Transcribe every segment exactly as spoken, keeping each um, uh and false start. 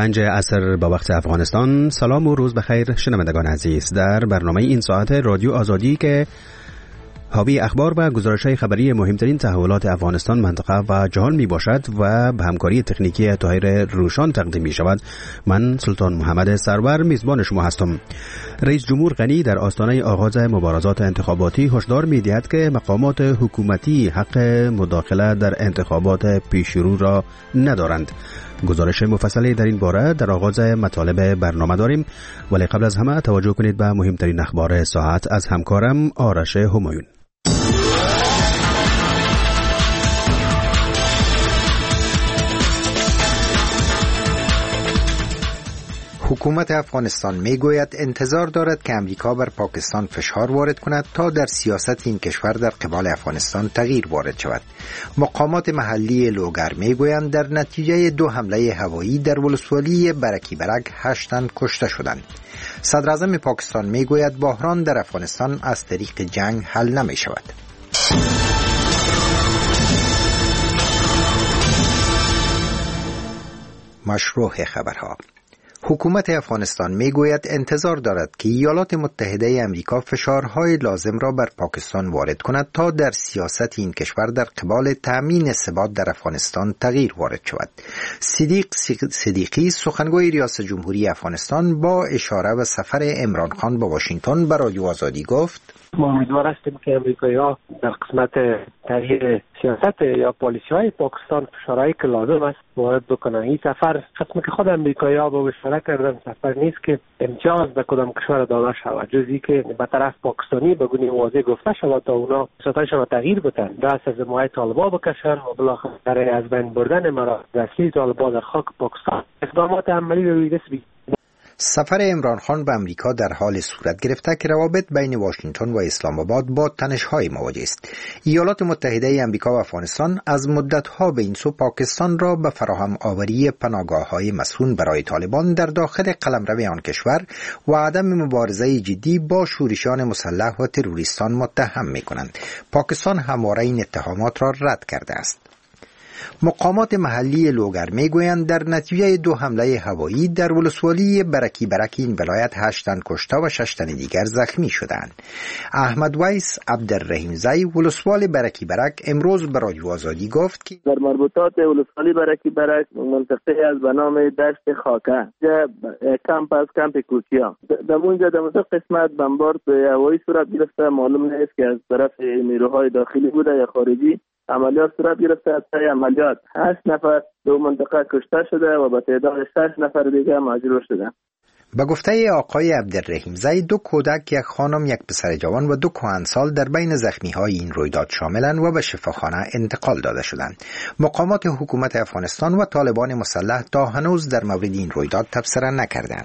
پنج عصر با وقت افغانستان. سلام و روز بخیر شنوندگان عزیز. در برنامه این ساعت رادیو آزادی که حاوی اخبار و گزارش‌های خبری مهمترین تحولات افغانستان، منطقه و جهان می باشد و به همکاری تکنیکی طاهر روشان تقدیم می شود، من سلطان محمد سرور میزبان شما هستم. رئیس جمهور غنی در آستانه آغاز مبارزات انتخاباتی هشدار می دهد که مقامات حکومتی حق مداخله در انتخابات پیشرو را ندارند. گزارش مفصلی در این باره در آغاز مطالب برنامه داریم، ولی قبل از همه توجه کنید به مهمترین اخبار ساعت از همکارم آرش همایون. حکومت افغانستان میگوید انتظار دارد که امریکا بر پاکستان فشار وارد کند تا در سیاست این کشور در قبال افغانستان تغییر وارد شود. مقامات محلی لوگر میگویند در نتیجه دو حمله هوایی در ولسوالی برکی برک هشت تن کشته شدند. صدر اعظم پاکستان میگوید بحران در افغانستان از طریق جنگ حل نمی شود. مشروع خبرها. حکومت افغانستان میگوید انتظار دارد که ایالات متحده امریکا فشارهای لازم را بر پاکستان وارد کند تا در سیاست این کشور در قبال تأمین ثبات در افغانستان تغییر وارد شود. صدیق صدیقی سخنگوی ریاست جمهوری افغانستان با اشاره به سفر عمران خان به واشنگتن به رادیو آزادی گفت: ما امیدوار هستیم که امریکایی‌ها در قسمت تغییر سیاست یا پالیسی‌های پاکستان فشارهایی که لازم است وارد بکنن. این سفر قسمی که خود امریکایی‌ها با اشاره کردن سفر نیست که امتیاز به کدام کشور داده شود، جزی که به طرف پاکستانی به گونه واضح گفته شود تا اونا سیاستشان را تغییر بدن، دست از حمایت طالبان بکشن و بالاخره برای از بین بردن مرا دستی طالبان در خاک پاکستان اقدامات عملی روی دست بگیرند. سفر عمران خان به امریکا در حال صورت گرفته که روابط بین واشنگتن و اسلام آباد با تنش‌های مواجه است. ایالات متحده امریکا و افغانستان از مدت‌ها به این سو پاکستان را به فراهم آوری پناهگاه‌های مسکون برای طالبان در داخل قلمرو آن کشور و عدم مبارزه جدی با شورشیان مسلح و تروریستان متهم می‌کنند. پاکستان همواره این اتهامات را رد کرده است. مقامات محلی لوگر میگویند در نتیجه دو حمله هوایی در ولسوالی برکی برک این ولایت هشت تن کشته و شش تن دیگر زخمی شدند. احمد ویس عبدالرحیم زی ولسوال برکی برک امروز به رادیو آزادی گفت که در مربوطات ولسوالی برکی برک منطقه از به نام دشت خاکه کمپ از کمپ کوکیا در اونجا در اونجا قسمت بمبارد هوایی صورت گرفته. معلوم نیست که از طرف نیروهای داخلی بوده یا خارجی عملیات صورت گرفته. از طی عملیات هشت نفر دو منطقه کشته شده و به تعداد شش نفر دیگر مجروح شده. به گفته آقای عبدالرحیم زی دو کودک، یک خانم، یک پسر جوان و دو کهنسال در بین زخمی‌های این رویداد شاملند و به شفاخانه انتقال داده شدند. مقامات حکومت افغانستان و طالبان مسلح تا هنوز در مورد این رویداد تبصره نکردند.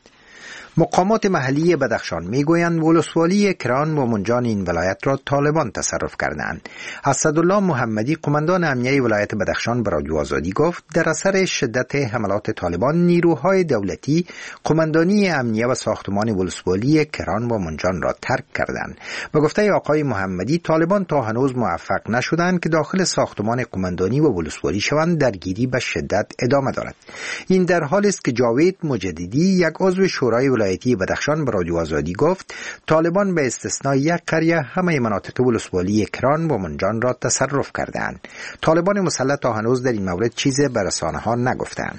مقامات محلی بدخشان میگویند ولسوالی کران و منجان این ولایت را طالبان تصرف کردند. اسدالله محمدی قماندان امنیه ولایت بدخشان به رادیو آزادی گفت در اثر شدت حملات طالبان نیروهای دولتی قماندانی امنیه و ساختمان ولسوالی کران و منجان را ترک کردند. به گفته آقای محمدی طالبان تا هنوز موفق نشدند که داخل ساختمان قماندانی و ولسوالی شوند. درگیری به شدت ادامه دارد. این در حالی است که جاوید مجددی یک عضو شورای ولایتی بدخشان به رادیو آزادی گفت طالبان به استثنای یک قریه همه مناطق ولسوالی کران و منجان را تصرف کردند. طالبان مسلح تا هنوز در این مورد چیزی به رسانه‌ها نگفتند.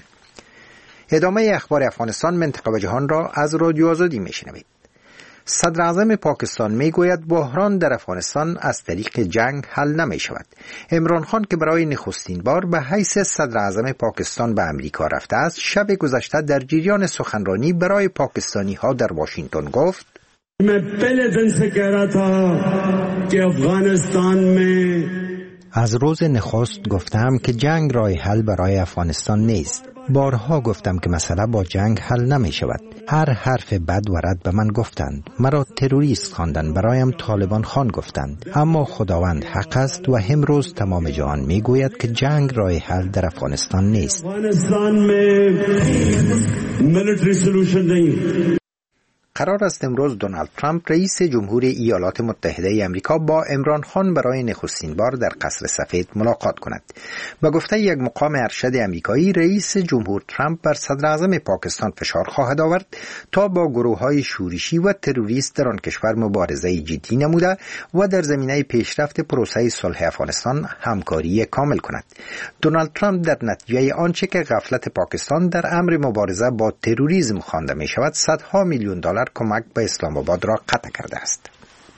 ادامه اخبار افغانستان، منطقه و جهان را از رادیو آزادی میشنوید. صدر اعظم پاکستان میگوید بحران در افغانستان از طریق جنگ حل نمی شود. عمران خان که برای نخستین بار به حیث صدر اعظم پاکستان به امریکا رفته است، شب گذشته در جریان سخنرانی برای پاکستانی ها در واشنگتن گفت: मैं पहले दिन से कह रहा था कि अफगानिस्तान में از روز نخست گفتم که جنگ راه حل برای افغانستان نیست. بارها گفتم که مسئله با جنگ حل نمی شود. هر حرف بد و رد به من گفتند. مرا تروریست خواندند، برایم طالبان خان گفتند. اما خداوند حق است و امروز تمام جهان می گوید که جنگ راه حل در افغانستان نیست. افغانستان में मिलिट्री सॉल्यूशन नहीं. قرار است امروز دونالد ترامپ رئیس جمهوری ایالات متحده آمریکا با عمران خان برای نخستین بار در قصر سفید ملاقات کند. به گفته یک مقام ارشد آمریکایی، رئیس جمهور ترامپ بر صدر اعظم پاکستان فشار خواهد آورد تا با گروه‌های شورشی و تروریست در آن کشور مبارزه جدی نموده و در زمینه پیشرفت پروسه صلح افغانستان همکاری کامل کند. دونالد ترامپ در نتیجه آنچه که غفلت پاکستان در امر مبارزه با تروریسم خوانده می شود، صدها میلیون دلار کمک به اسلام آباد را قطع کرده است.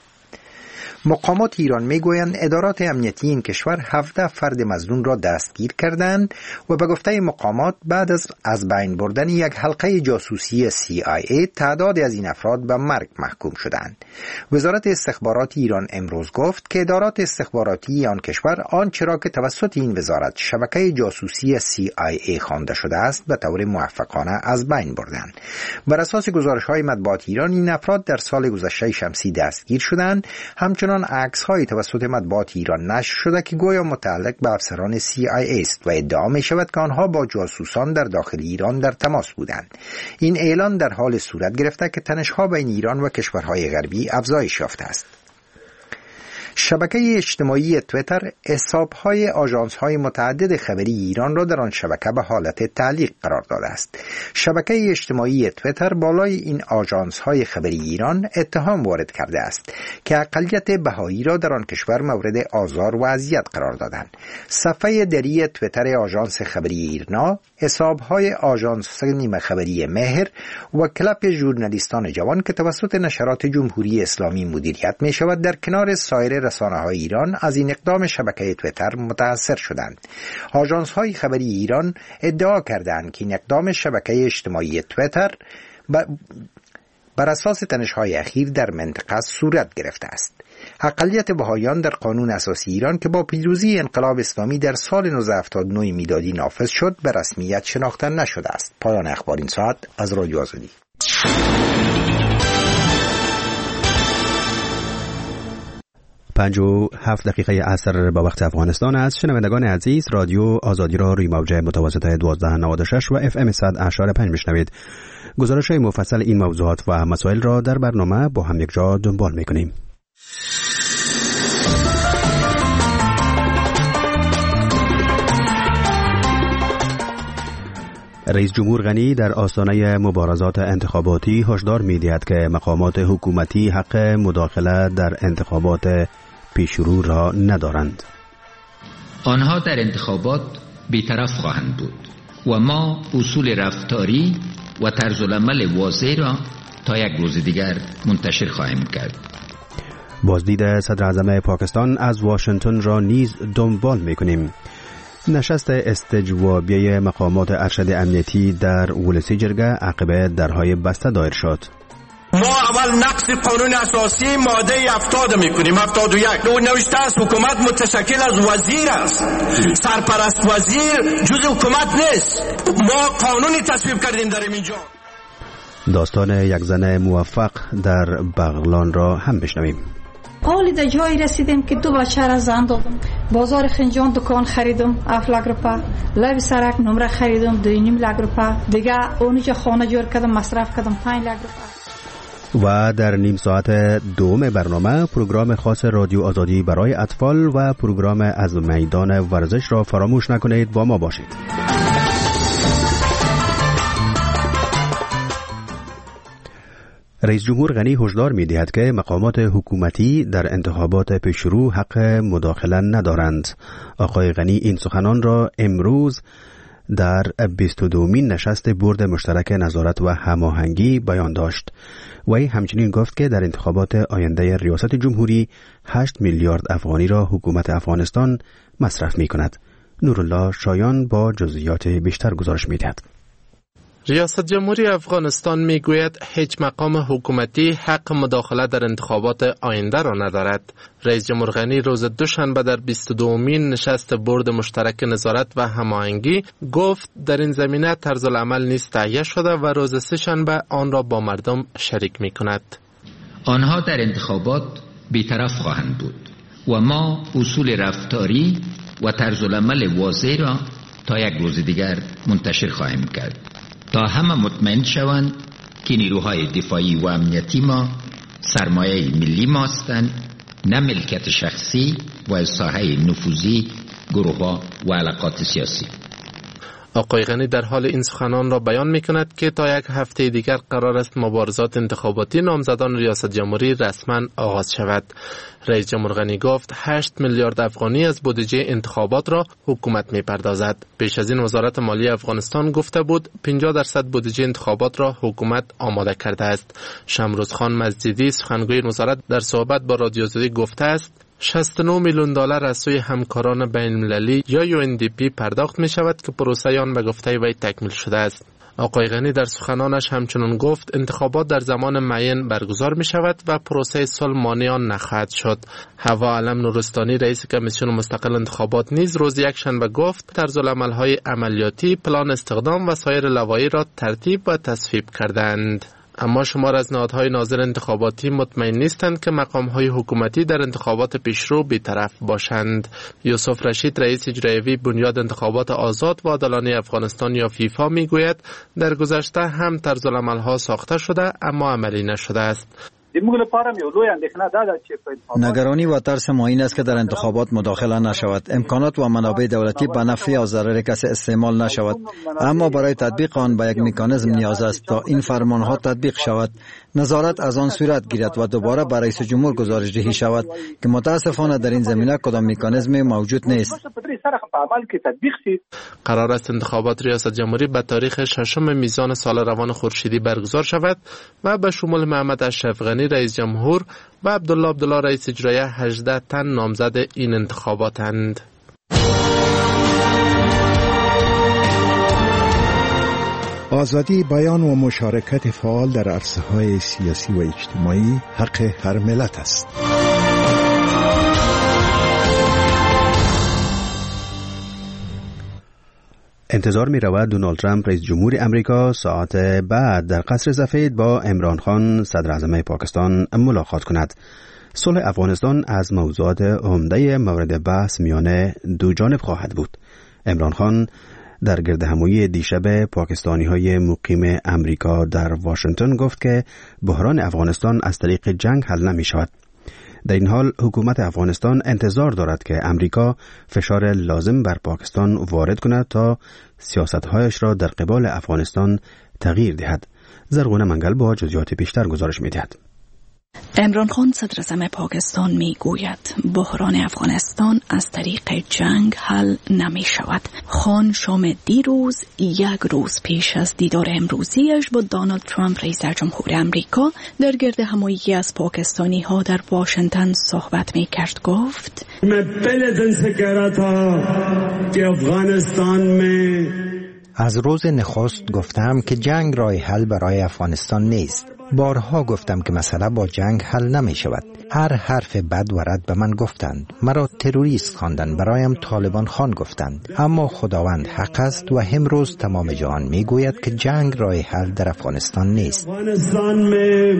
مقامات ایران میگویند ادارات امنیتی این کشور هفده فرد مظنون را دستگیر کردند و به گفته مقامات بعد از از بین بردن یک حلقه جاسوسی سی آی ای تعدادی از این افراد به مرگ محکوم شدند. وزارت استخبارات ایران امروز گفت که ادارات استخباراتی آن کشور آنچه را که توسط این وزارت شبکه جاسوسی سی آی ای خوانده شده است به طور موفقانه از بین بردند. بر اساس گزارش‌های مطبوعات ایران، این افراد در سال گذشته شمسی دستگیر شدند. همچنین عکس های توسط مطبوعات ایران نشر شده که گویا متعلق به افسران سی آی ای است و ادعا می شود که آنها با جاسوسان در داخل ایران در تماس بودند. این اعلان در حال صورت گرفته که تنش‌ها بین ایران و کشورهای غربی افزایش یافته است. شبکه اجتماعی تویتر حساب‌های آژانس‌های متعدد خبری ایران را در آن شبکه به حالت تعلیق قرار داده است. شبکه اجتماعی تویتر بالای این آژانس‌های خبری ایران اتهام وارد کرده است که اقلیت بهایی را در آن کشور مورد آزار و اذیت قرار دادند. صفحه دری تویتر آژانس خبری ایرنا، حساب‌های آژانس نیمه خبری مهر و کلب ژورنالیستان جوان که توسط نشرات جمهوری اسلامی مدیریت می‌شود در کنار سایر رسانه‌های ایران از این اقدام شبکه تویتر متاثر شدند. آژانس‌های خبری ایران ادعا کردند که این اقدام شبکه اجتماعی تویتر بر اساس تنش‌های اخیر در منطقه صورت گرفته است. اقلیت بهائیان در قانون اساسی ایران که با پیروزی انقلاب اسلامی در سال نوزده هفتاد و نه میلادی نافذ شد، به رسمیت شناخته نشده است. پایان اخبار این ساعت از رادیو آزادی. پنج و هفت دقیقه عصر با وقت افغانستان است. شنوندگان عزیز، رادیو آزادی را روی موج متوسط دوازده نود و شش و اف ام صد اشاره پنج میشنوید. گزارش مفصل این موضوعات و مسائل را در برنامه با هم یک جا دنبال میکنیم. رئیس جمهور غنی در آستانه مبارزات انتخاباتی هشدار می‌دهد که مقامات حکومتی حق مداخله در انتخابات پیشرو را ندارند. آنها در انتخابات بی‌طرف خواهند بود و ما اصول رفتاری و طرز العمل واضح را تا یک روز دیگر منتشر خواهیم کرد. بازدید صدر اعظم پاکستان از واشنگتن را نیز دنبال می‌کنیم. نشست استجوابیه مقامات ارشد امنیتی در ولسی جرگه عقب درهای بسته دایر شد. ما اول نقض قانون اساسی ماده هفتاد میکنیم، هفتاد و یک نوشته است حکومت متشکل از وزیر است، سرپرست وزیر جز حکومت نیست. ما قانونی تصویب کردیم در اینجا. داستان یک زن موفق در بغلان را هم بشنویم. حالی در جایی رسیدیم که دو بچه را زن دادم، بازار خنجان دکان خریدم هفت لک روپا، لب سرک نمره خریدم دو نیم لک روپا، دیگه اونجا خانه جور کردم مصرف کردم پنج لک روپا. و در نیم ساعت دوم برنامه پروگرام خاص رادیو آزادی برای اطفال و پروگرام از میدان ورزش را فراموش نکنید، با ما باشید. رئیس جمهور غنی هشدار می‌دهد که مقامات حکومتی در انتخابات پیشرو حق مداخله ندارند. آقای غنی این سخنان را امروز در بیست و دومین نشست بورد مشترک نظارت و هماهنگی بیان داشت. وی همچنین گفت که در انتخابات آینده ریاست جمهوری هشت میلیارد افغانی را حکومت افغانستان مصرف می‌کند. نورالله شایان با جزئیات بیشتر گزارش می‌دهد. ریاست جمهوری افغانستان میگوید هیچ مقام حکومتی حق مداخله در انتخابات آینده را ندارد. رئیس جمهور غنی روز دوشنبه در بیست و دومین نشست بورد مشترک نظارت و هماهنگی گفت در این زمینه طرز العمل نیز تهیه شده و روز سه‌شنبه آن را با مردم شریک میکند. آنها در انتخابات بی‌طرف خواهند بود و ما اصول رفتاری و طرز العمل واضح را تا یک روز دیگر منتشر خواهیم کرد تا همه مطمئن شوند که نیروهای دفاعی و امنیتی ما سرمایه ملی ما هستند، نه ملکیت شخصی و از ساحه نفوذی گروه‌ها و علاقات سیاسی. آقای غنی در حال این سخنان را بیان می کند که تا یک هفته دیگر قرار است مبارزات انتخاباتی نامزدان ریاست جمهوری رسما آغاز شود. رئیس جمهور غنی گفت هشت میلیارد افغانی از بودجه انتخابات را حکومت می پردازد. پیش از این وزارت مالیه افغانستان گفته بود پنجاه درصد بودجه انتخابات را حکومت آماده کرده است. شمروز خان مزیدی سخنگوی وزارت در صحبت با رادیو آزادی گفته است شصت و نه میلیون دلار از سوی همکاران بین المللی یا یو ان دی پی پرداخت می شود که پروسه آن به گفته وی تکمیل شده است. آقای غنی در سخنانش همچنان گفت انتخابات در زمان معین برگزار می شود و پروسه صلح مانع آن نخواهد شد. حوا علم نورستانی رئیس کمیسیون مستقل انتخابات نیز روز یکشنبه گفت طرزالعمل‌های عملیاتی، پلان استخدام و سایر لوایح را ترتیب و تصویب کردند. اما شمار از نهادهای ناظر انتخاباتی مطمئن نیستند که مقامهای حکومتی در انتخابات پیشرو بی‌طرف باشند. یوسف رشید رئیس اجرایی بنیاد انتخابات آزاد و عادلانه افغانستان یا فیفا میگوید در گذشته هم طرزالعمل‌ها ساخته شده اما عملی نشده است. نگرانی و ترس ما این است که در انتخابات مداخله نشود، امکانات و منابع دولتی به نفع یا ضرر کسی استعمال نشود. اما برای تطبیق آن به یک مکانیزم نیاز است تا این فرمانها تطبیق شود، نظارت از آن صورت گیرد و دوباره برای رئیس جمهور گزارش دهی شود که متاسفانه در این زمینه کدام مکانیزمی موجود نیست. قرار است انتخابات ریاست جمهوری به تاریخ ششم میزان سال روان خورشیدی برگزار شود و به شمول محمد اشرف غنی رئیس جمهور و عبدالله عبدالله رئیس اجرایی هجده تن نامزد این انتخاباتند. آزادی بیان و مشارکت فعال در عرصه‌های سیاسی و اجتماعی حق هر ملت است. انتظار می رود دونالد ترامپ رئیس جمهور امریکا ساعت بعد در قصر سفید با عمران خان صدر اعظم پاکستان ملاقات کند. صلح افغانستان از موضوعات عمده مورد بحث میان دو جانب خواهد بود. عمران خان در گردهمایی دیشب پاکستانی های مقیم امریکا در واشنگتن گفت که بحران افغانستان از طریق جنگ حل نمی شود. در این حال حکومت افغانستان انتظار دارد که امریکا فشار لازم بر پاکستان وارد کند تا سیاست‌هایش را در قبال افغانستان تغییر دهد. زرغونه منگل با جزئیات بیشتر گزارش می‌دهد. عمران خان صدر اعظم پاکستان می گوید بحران افغانستان از طریق جنگ حل نمی شود. خان شام دیروز یک روز پیش از دیدار امروزیش با دونالد ترامپ رئیس جمهور امریکا در گرد همایی از پاکستانی ها در واشنگتن صحبت می کرد. گفت من پہلے دن سے کہہ رہا تھا کہ افغانستان میں از روز نخست گفتم که جنگ راه حل برای افغانستان نیست. بارها گفتم که مسئله با جنگ حل نمی شود. هر حرف بد و رد به من گفتند. مرا تروریست خواندند، برایم طالبان خان گفتند. اما خداوند حق است و امروز تمام جهان می گوید که جنگ راه حل در افغانستان نیست. افغانستان میں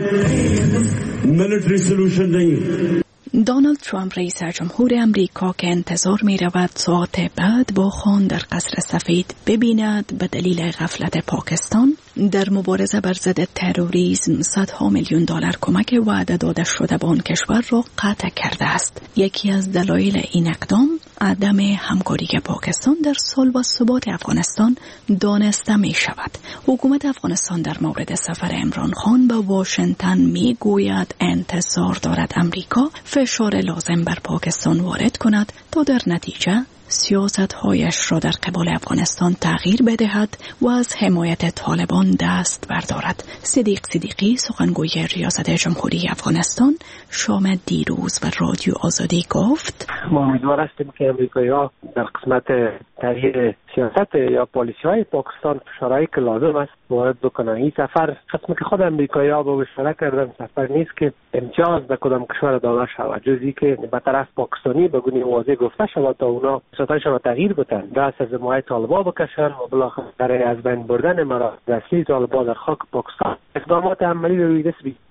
ملٹری سولوشن نہیں. دونالد ترامپ رئیس جمهور امریکا که انتظار می رود ساعت بعد با خان در قصر سفید ببیند به دلیل غفلت پاکستان در مبارزه بر ضد تروریسم صدها میلیون دلار کمک وعده داده شده به آن کشور را قطع کرده است. یکی از دلایل این اقدام عدم همکاری پاکستان در صلح و ثبات افغانستان دانسته می شود. حکومت افغانستان در مورد سفر عمران خان به واشنگتن می گوید انتظار دارد امریکا فشار لازم بر پاکستان وارد کند تا در نتیجه سیاست‌هایش را در قبال افغانستان تغییر بدهد و از حمایت طالبان دست بردارد. صدیق صدیقی سخنگوی ریاست جمهوری افغانستان شام دیروز و رادیو آزادی گفت ما امیدوار هستیم که امریکایی‌ها در قسمت تغییر سیاست یا پالیسی‌های پاکستان فشارهایی که لازم است وارد بکنن. این سفر قسمی که خود امریکایی‌ها با اشاره کردن سفر نیست که امتیاز به کدام کشور داده شود، جزی که به طرف پاکستانی به گونه واضح گفته شود تا اونا سیاستشان را تغییر بدن، دست از حمایت طالبان بکشن و بالاخره از بین بردن مرا اصلی طالبان در خاک پاکستان اقدامات عملی روی دست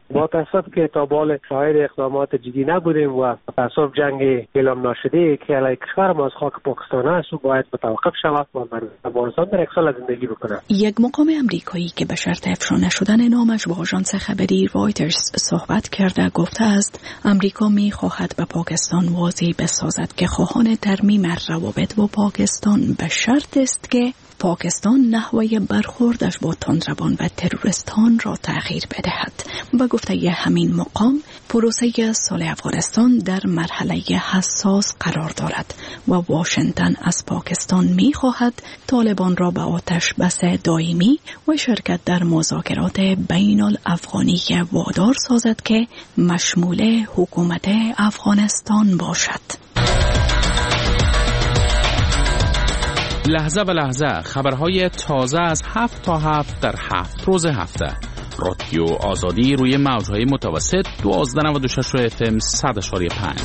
با تاسف که تا بال شاهد اقدامات جدی نبودیم و تاسف جنگ اعلام نشده که علیه کشور ما از خاک پاکستان است و باید متوقف شود و مردم افغانستان در یک سال زندگی بکنند. یک مقام امریکایی که به شرط افشا نشدن نامش با آژانس خبری رایترز صحبت کرده گفته است امریکا می خواهد به پاکستان واضح بسازد که خواهان ترمیم روابط با پاکستان به شرط است که پاکستان نحوه برخوردش با تندروان و تروریستان را تغییر بدهد. و گفته ی همین مقام پروسه صلح افغانستان در مرحله حساس قرار دارد و واشنگتن از پاکستان می خواهد طالبان را به آتش بس دائمی و شرکت در مذاکرات بین الافغانی وادار سازد که مشمول حکومت افغانستان باشد. لحظه به لحظه خبرهای تازه از هفت تا هفت در هفت روز هفته. رادیو آزادی روی موجهای متوسط دوازده نود و شش اف ام صد اشاری پنج.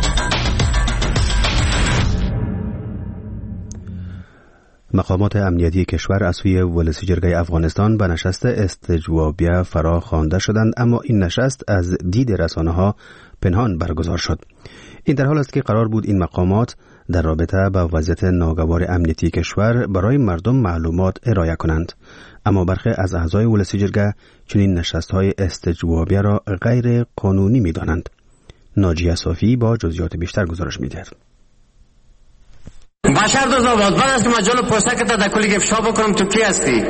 مقامات امنیتی کشور از سوی ولسی جرگه افغانستان به نشست استجوابیه فرا خوانده شدند، اما این نشست از دید رسانه‌ها پنهان برگزار شد. این در حال است که قرار بود این مقامات در رابطه با وضعیت ناگوار امنیتی کشور برای مردم معلومات ارائه کنند، اما برخی از اعضای ولسی جرگه چنین نشست‌های استجوابیه را غیر قانونی می‌دانند. ناجیه صافی با جزئیات بیشتر گزارش می‌دهد. بشر دوست آباد بعد از که مجال پرسه که تا در کلی گفشا بکنم تو کی هستی؟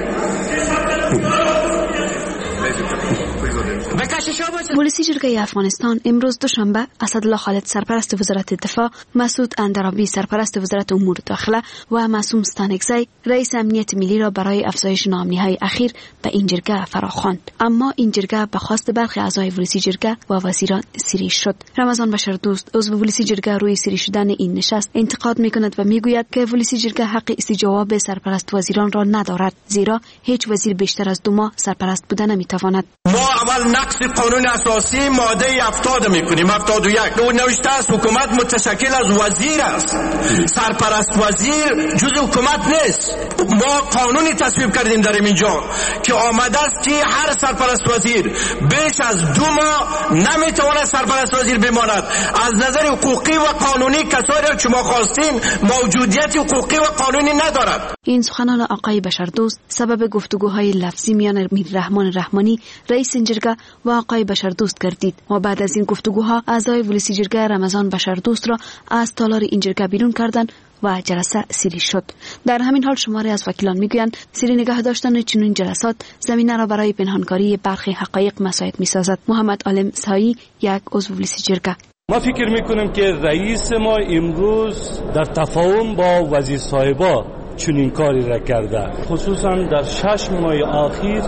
ولسی جرگه افغانستان امروز دوشنبه اسدالله خالد سرپرست وزارت دفاع، مسعود اندرابی سرپرست وزارت امور داخله و معصوم ستانکزی رئیس امنیت ملی را برای افزایش نامنی‌های اخیر به این جرگه فراخواند. اما این جرگه به خواست برخی اعضای ولسی جرگه و وزیران سری شد. رمضان بشردوست عضو ولسی جرگه روی سری شدن این نشست انتقاد می‌کند و می‌گوید که ولسی جرگه حق استجواب سرپرست وزیران را ندارد، زیرا هیچ وزیر بیشتر از دو ماه سرپرست بودن نمی‌تواند. ما اول نقض قانون اساسی ماده هفتاد میکنیم، هفتاد و یک او نوشته است حکومت متشکل از وزیر است، سرپرست وزیر جز حکومت نیست. ما قانونی تصویب کردیم در اینجا که آمده است که هر سرپرست وزیر بیش از دو ماه نمیتواند سرپرست وزیر بماند. از نظر حقوقی و قانونی کسایی را که ما خواستیم موجودیت حقوقی و قانونی ندارد. این سخنان آقای بشردوست سبب گفتگوهای لفظی میان میررحمان رحمانی رئیس جرگه و آقای بشردوست گردید و بعد از این گفتگوها اعضای ولسی جرگه رمضان بشردوست را از تالار این جرگه بیرون کردند و جلسه سری شد. در همین حال شماری از وکیلان میگویند سری نگاه داشتن چنین جلسات زمینه را برای پنهانکاری برخی حقایق مساعد میسازد. محمد عالم سایی یک عضو ولسی جرگه: ما فکر میکنیم که رئیس ما امروز در تفاهم با وزیر صاحبا چنین کاری را کرده، خصوصا در شش ماه اخیر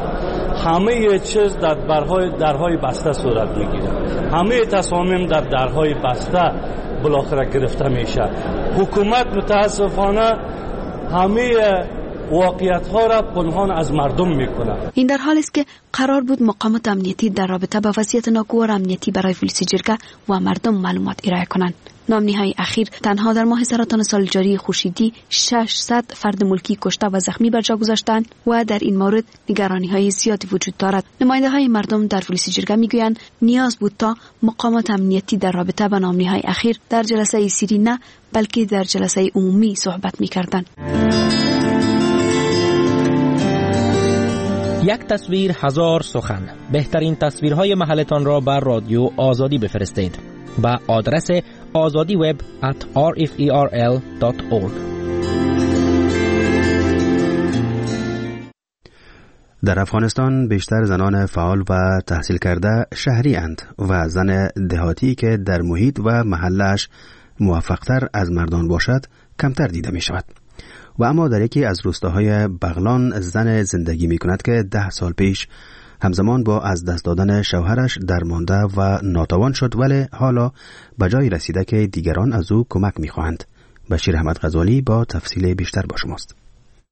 همه چیز در درهای درهای بسته صورت میگیره، همه تصامیم در درهای بسته بالاخره گرفته میشه. حکومت متاسفانه همه واقعیت ها را پنهان از مردم میکنه. این در حالی است که قرار بود مقامات امنیتی در رابطه با وضعیت ناگوار امنیتی برای ولسی جرگه و مردم معلومات ارائه کنند. نامنی‌های اخیر تنها در ماه سرطان سال جاری خورشیدی ششصد فرد ملکی کشته و زخمی بر جا گذاشتند و در این مورد نگرانی‌های زیادی وجود دارد. نماینده‌های مردم در ولسی جرگه میگویند نیاز بود تا مقامات امنیتی در رابطه با نامنی‌های اخیر در جلسه سری نه بلکه در جلسه عمومی صحبت می‌کردند. یک تصویر هزار سخن. بهترین تصویرهای محلتان را بر رادیو آزادی بفرستید با آدرس آزادی وب ات آر اف ای آر ال دات اورگ. در افغانستان بیشتر زنان فعال و تحصیل کرده شهری اند و زن دهاتی که در محیط و محلش موفقتر از مردان باشد کمتر دیده می شود. و اما در یکی از روستاهای بغلان زن زندگی می کند که ده سال پیش همزمان با از دست دادن شوهرش درمانده و ناتوان شد، ولی حالا به جای رسیده که دیگران از او کمک می خواهند. بشیر احمد غزالی با تفصیل بیشتر با شماست.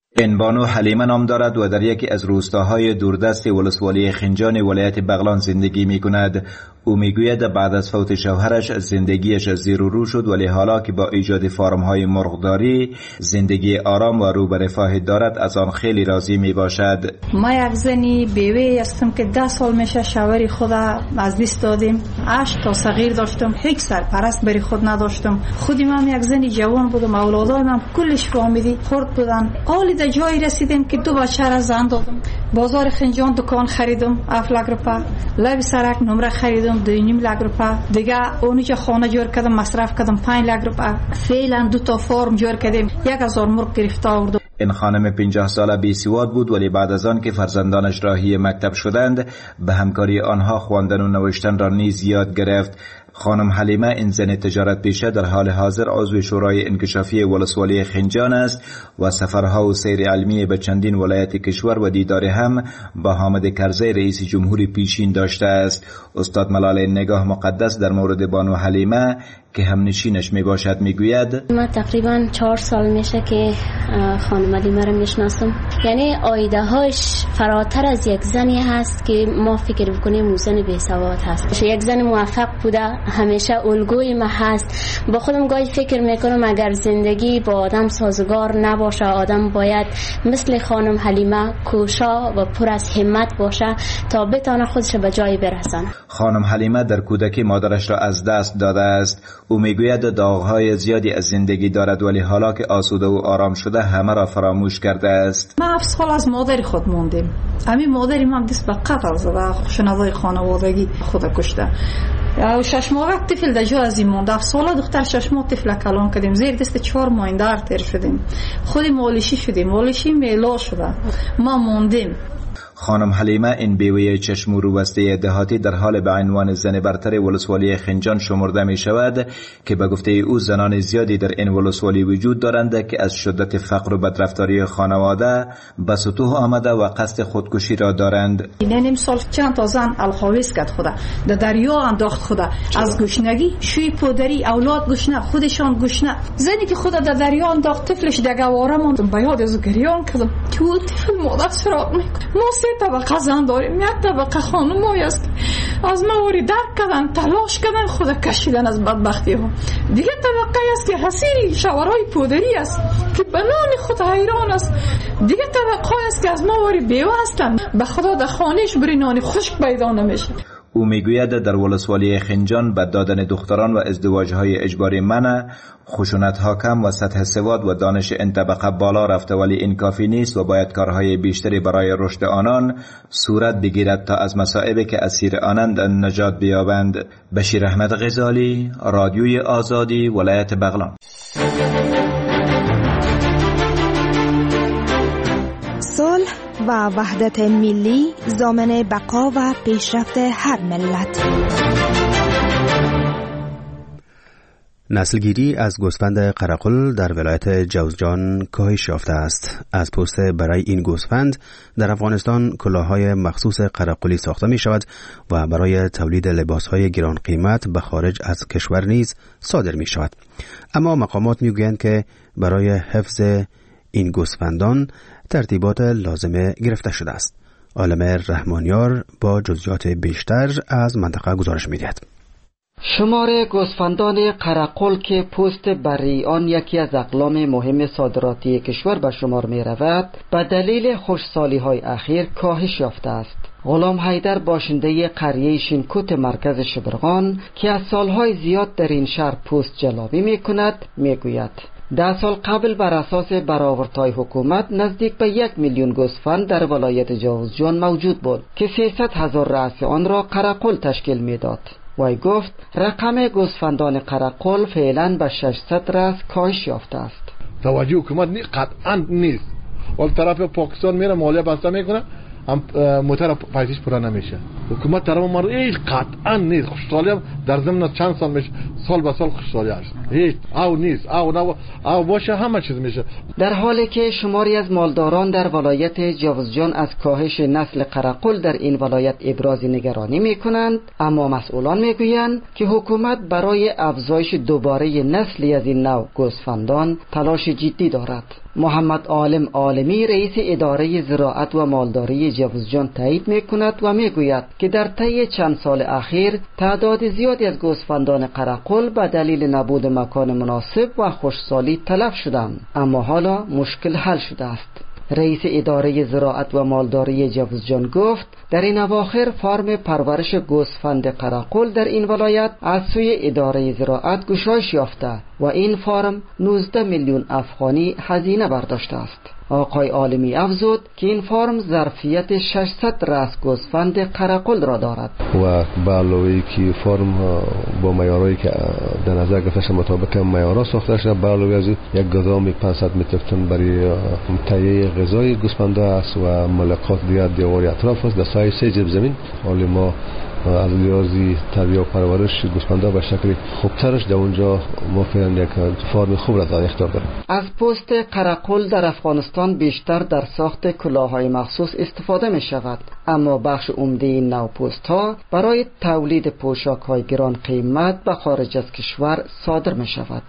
این بانو حلیمه نام دارد و در یکی از روستاهای دوردست ولسوالی خنجان ولایت بغلان زندگی می کند. او می گوید بعد از فوت شوهرش زندگیش زیر و رو شد، ولی حالا که با ایجاد فارم های مرغداری زندگی آرام و رو به رفاه دارد از آن خیلی راضی می باشد. ما یک زنی بیوه هستم که ده سال میشه شوهر خدا از دست دادیم. هشت تا صغیر داشتم، هیچ سرپرست بری خود نداشتم. خودم هم یک زنی جوان بودم، اولادایم هم کلش فامیلی خرد بودن. حالی در جایی رسیدیم که دو بچه را زن دادم. بازار خنجان دکان خریدم، هفت لک روپیه. لب سرک نمره خریدم، دو نیم لک روپیه. دیگه اونی که خانه جور کردم مصرف کردم پنج لک روپیه. فعلا دو تا فرم جور کردیم، یک هزار مرغ گرفته آوردم. این خانم پنجاه ساله بیسواد بود، ولی بعد از آن که فرزندانش راهی مکتب شدند به همکاری آنها خواندن و نوشتن را نیز یاد گرفت. خانم حلیمه این زن تجارت پیشه در حال حاضر عضو شورای انکشافی ولسوالی خنجان است و سفرها و سیر علمی به چندین ولایت کشور و دیدار هم با حامد کرزی رئیس جمهور پیشین داشته است. استاد ملال نگاه مقدس در مورد بانو حلیمه که هم نشینش می باشد می گوید: من تقریبا چهار سال میشه که خانم حلیمه رو میشناسم. یعنی آیده هاش فراتر از یک زنی هست که ما فکر بکنیم او زن بی‌سواد هست. یک زن موفق بوده، همیشه الگوی ما هست. با خودم گاهی فکر میکنم اگر زندگی با آدم سازگار نباشه، آدم باید مثل خانم حلیمه کوشا و پر از همت باشه تا بتونه خودش به جایی برسونه. خانم حلیمه در کودکی مادرش را از دست داده است. او میگوید داغ‌های زیادی از زندگی دارد، ولی حالا که آسوده و آرام شده همه را فراموش کرده است. ما هفت سال از مادر خود موندیم. همین مادرم هم دست به قتل زده، شنوای خانوادگی خود کشته. و شش ماه طفل در جو از این موند. هفت ساله دختر شش ماه طفل کلان کردیم، زیر دست چهار مایندار تر شدیم، خودی مالشی شدیم، مالشی میلا شده، ما موندیم. خانم حلیمه این بیوه چشم رو بسته دهاتی در حال به عنوان زن برتر ولسوالی خنجان شمرده می شود که به گفته او زنان زیادی در این ولسوالی وجود دارند که از شدت فقر و بدرفتاری خانواده به سطوح آمده و قصد خودکشی را دارند. این نیم سال چند تا زن الخاویس کرد خدا، در دریا انداخت خدا، از گشنگی شوی پدری اولاد گشنه، خودشان گشنه. زنی که خدا در دریا انداخت طفلش در گواره موند. به یاد از گریان کردم که اون طفل مادر سراغ میکنه. ما طبقه زن داریم، یک طبقه خانمایی است از مواری درک کردن، تلاش کردن، خود کشیدن از بدبختی ها. دیگه طبقه است که حسیری شوارای پودری است که به نام خود حیران است. دیگه طبقه است که از مواری بیوه هستن، به خدا در خانهش بری نانی خشک پیدا نمیشه. او میگوید در ولسوالی خنجان به دادن دختران و ازدواجهای اجباری منع، خشونت‌ها کم و سطح سواد و دانش این طبقه بالا رفته، ولی این کافی نیست و باید کارهای بیشتری برای رشد آنان صورت بگیرد تا از مصائبی که اسیر آنند نجات بیابند. بشیر احمد غزالی، رادیوی آزادی، ولایت بغلان. صلح و وحدت ملی ضامن بقا و پیشرفت هر ملت. نسلگیری از گوسفند قرقل در ولایت جوزجان کاهش یافته است. از پوست برای این گوسفند در افغانستان کلاههای مخصوص قرقلی ساخته می شود و برای تولید لباسهای گران قیمت به خارج از کشور نیز صادر می شود. اما مقامات می گویند که برای حفظ این گوسفندان ترتیبات لازمه گرفته شده است. عالم رحمانیار با جزئیات بیشتر از منطقه گزارش می دهد. شمار گوسفندان قرقل که پوست بری آن یکی از اقلام مهم صادراتی کشور به شمار می رود به دلیل خوشسالی های اخیر کاهش یافته است. غلام حیدر باشنده قریه شینکوت مرکز شبرغان که از سالهای زیاد در این شهر پوست جلابی می کند می گوید ده سال قبل بر اساس برآوردهای حکومت نزدیک به یک میلیون گوسفند در ولایت جوزجان موجود بود که سیصد هزار رأس آن را قرقل تشکیل میداد. وی گفت رقم گوسفندان قرقل فعلا به ششصد رأس کاهش یافته است. توجه حکومت نی قطعا نیست. ولی طرف پاکستان میره مالیه بسته میکنه، هم موتر پایتیش پورا نمیشه. حکومت طرف ما رو هیچ قطعا نیست. خوشحالی هم در ضمن چند سال میشه، سال به سال خوشحالی هست، هیچ او نیست، او نه او باشه همه چیز میشه. در حالی که شماری از مالداران در ولایت جاوزجان از کاهش نسل قرقل در این ولایت ابراز نگرانی میکنند، اما مسئولان میگویند که حکومت برای افزایش دوباره نسلی از این نوع گوسفندان تلاش جدی دارد. محمد عالم عالمی رئیس اداره زراعت و مالداری جاوزجان تایید میکند و میگوید که در طی چند سال اخیر تعداد زیادی از گوسفندان قرقل به دلیل نبود مکان مناسب و خشکسالی تلف شدند، اما حالا مشکل حل شده است. رئیس اداره زراعت و مالداری جاوزجان گفت در این اواخر فارم پرورش گوسفند قرقل در این ولایت از سوی اداره زراعت گشایش یافته و این فارم نوزده میلیون افغانی هزینه برداشته است. آقای عالمی افزود که این فارم ظرفیت ششصد رأس گوسفند قرقل را دارد و به علاوه که فارم با معیارهایی که در نظر گرفته شده مطابق معیارها ساخته شده، به علاوه از یک گدام پانصد متر تن برای تهیه غذای گوسفندها است و ملکات دیگر دیواری اطراف است. در سایه سه جب زمین حالی ما از لیازی تربیت و پرورش گوسفندها به شکل خوبترش در اونجا ما فعلا یک فارم خوب را در اختیار داریم. از پوست قرقل در افغانستان بیشتر در ساخت کلاه‌های مخصوص استفاده می شود، اما بخش عمده این نوع پوست ها برای تولید پوشاک‌های گران قیمت به خارج از کشور صادر می شود.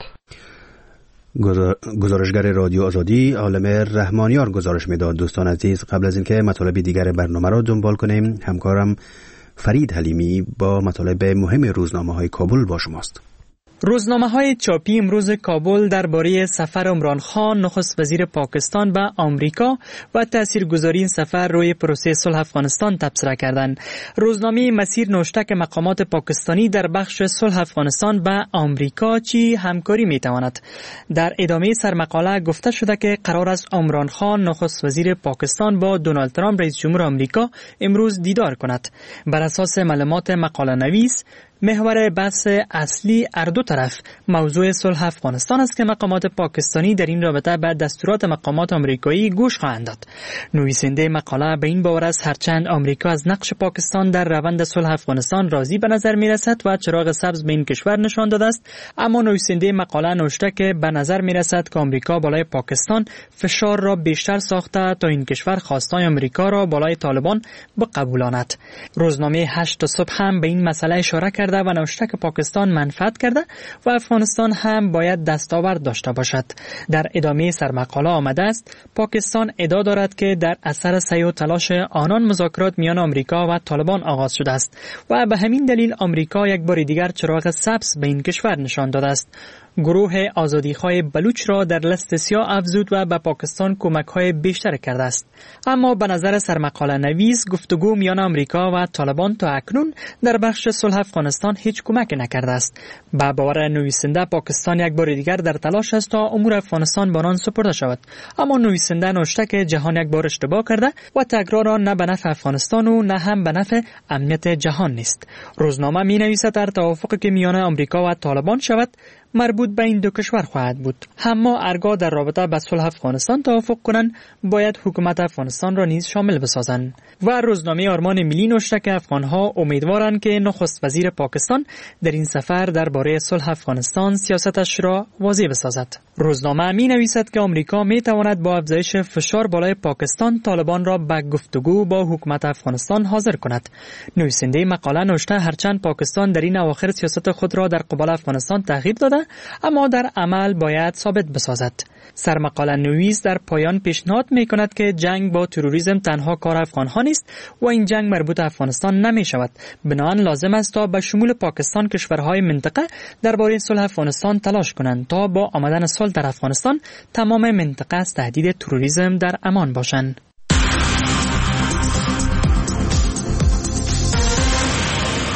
گزارشگر رادیو آزادی عالم رحمانیار گزارش میداد. دوستان عزیز، قبل از اینکه مطالب دیگر برنامه را دنبال کنیم، همکارم فرید حلیمی با مطالب مهم روزنامه‌های کابل با شماست. روزنامه‌های چاپی امروز کابل درباره سفر عمران خان نخست وزیر پاکستان به آمریکا و تاثیرگذاری این سفر روی پروسه صلح افغانستان تبصره کردند. روزنامه مسیر نوشته که مقامات پاکستانی در بخش صلح افغانستان به آمریکا چی همکاری می‌تواند. در ادامه سرمقاله گفته شده که قرار است عمران خان نخست وزیر پاکستان با دونالد ترامپ رئیس جمهور آمریکا امروز دیدار کند. بر اساس معلومات مقاله نویس، محور بحث اصلی هر دو طرف موضوع صلح افغانستان است که مقامات پاکستانی در این رابطه به دستورات مقامات آمریکایی گوش خواهند داد. نویسنده مقاله به این باور است هرچند آمریکا از نقش پاکستان در روند صلح افغانستان راضی به نظر می رسد و چراغ سبز به این کشور نشان داده است، اما نویسنده مقاله نوشته که به نظر می رسد که آمریکا بالای پاکستان فشار را بیشتر ساخته تا این کشور خواستای آمریکا را بالای طالبان بقبولاند. روزنامه هشت صبح هم به این مسئله اشاره کرد و نوشته که پاکستان منفعت کرده و افغانستان هم باید دستاورد داشته باشد. در ادامه سرمقاله آمده است پاکستان ادعا دارد که در اثر سعی و تلاش آنان مذاکرات میان آمریکا و طالبان آغاز شده است و به همین دلیل آمریکا یک بار دیگر چراغ سبز به این کشور نشان داده است. گروه آزادیخواه بلوچ را در لست سیاه افزود و به پاکستان کمک‌های بیشتر کرده است. اما به نظر سرمقاله نویس گفتگو میان آمریکا و طالبان تا اکنون در بخش صلح افغانستان هیچ کمک نکرده است. به باور نویسنده پاکستان یک بار دیگر در تلاش است تا امور افغانستان به آنان سپرده شود، اما نویسنده نوشته که جهان یک بار اشتباه کرده و تکرار آن نه به نفع افغانستان و نه هم به نفع امنیت جهان نیست. روزنامه می‌نویسد در توافقی که میان آمریکا و طالبان شود مربوط به این دو کشور خواهد بود. اما ارگاه در رابطه با صلح افغانستان توافق کنند باید حکومت افغانستان را نیز شامل بسازند. و روزنامه آرمان ملی نوشته که افغانها امیدوارند که نخست وزیر پاکستان در این سفر درباره صلح افغانستان سیاستش را واضح بسازد. روزنامه می نویسد که آمریکا می تواند با افزایش فشار بالای پاکستان طالبان را به گفتگو با حکومت افغانستان حاضر کند. نویسنده مقاله نوشته هرچند پاکستان در این اواخر سیاست خود را در قبال افغانستان تغییر داده، اما در عمل باید ثابت بسازد. سرمقاله نویس در پایان پیشنهاد می کند که جنگ با تروریسم تنها کار افغانها نیست و این جنگ مربوط افغانستان نمی شود. بنابراین لازم است تا به شمول پاکستان کشورهای منطقه درباره صلح افغانستان تلاش کنند تا با آمدن صلح در افغانستان تمام منطقه از تهدید تروریسم در امان باشند.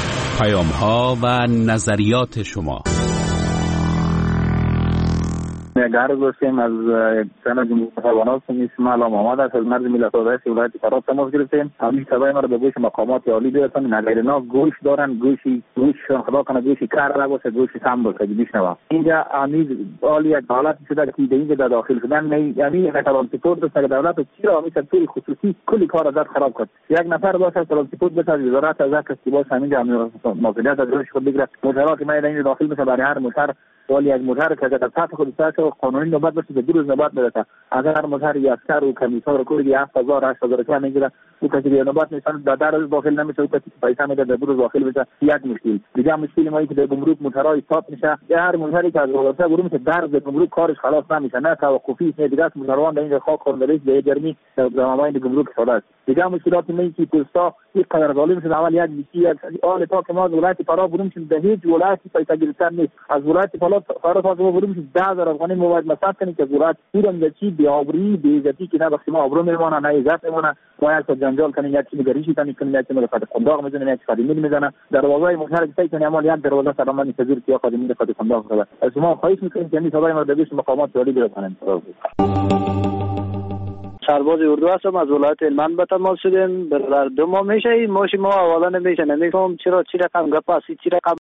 پیام‌ها و نظریات شما. نگار گفتیم از سن جمهوری حیوانات اسم علام آمد است از مرز ملت آزادی ولایت فرات تماس گرفتیم. همین سبای ما رو به گوش مقامات عالی برسانیم. اگر اینا گوش دارن گوشی گوششون خدا کنه گوشی کار نباشه گوشی سم باشه میشنوا. اینجا امید عالی یک حالت شده که دیگه در داخل شدن نه یعنی ترانسپورت است که دولت چرا همین سکتور خصوصی کلی کار ازت خراب کرد. یک نفر باشه ترانسپورت بساز وزارت از کسی باشه همینجا مسئولیت از روش خود بگیره. موتورات ما این داخل میشه برای هر موتور ولی از موتور که در سطح خود سطح قانونی نوبت بشه دو روز نوبت میده. اگر هر موتور یک سر و کمیسر کوری هفت هزار هشت هزار تومان میگیره او کسی دیگه نوبت میشن در در داخل نمیشه او کسی پیسه میده در دو روز داخل بشه یک مشکل. دیگه مشکلی ما که در گمرک موتورای استاپ میشه. هر موتوری که از واسه برو میشه در گمرک کارش خلاص نمیشه نه توقفی نه دیگه موتوروان در این خاک خوردهش به جرمی در زمانهای گمرک خلاص. دیگه مشکلات می که پستا یک قدر ظالم شده اول یک بیسی آل تا که ما ولایت فرا بریم که به هیچ ولایتی پیسه گرفتن نیست. از ولایت فرا فرا تا ما بریم که ده هزار افغانی مواد مصرف کنیم که ولایت پورم چی بی آبری بی عزتی که نه بخشی ما آبرو میمونه نه عزت میمونه ما یک جنجال کنیم یک چیز گریشی کنیم کنیم یک چیز ملفات خنداق میزنیم یک خادمی میزنه دروازه مشهر که کنیم اما یک دروازه سلامانی تزور که خادمی ملفات خنداق کنه. از ما خواهش میکنیم که این صدای ما به گوش مقامات عالی برسانیم. سرباز اردو هستم از ولایت هلمند به تماس شدیم. در دو ماه میشه این ماشین ما حواله نمیشه نمیفهم چرا چی رقم گپ است چی رقم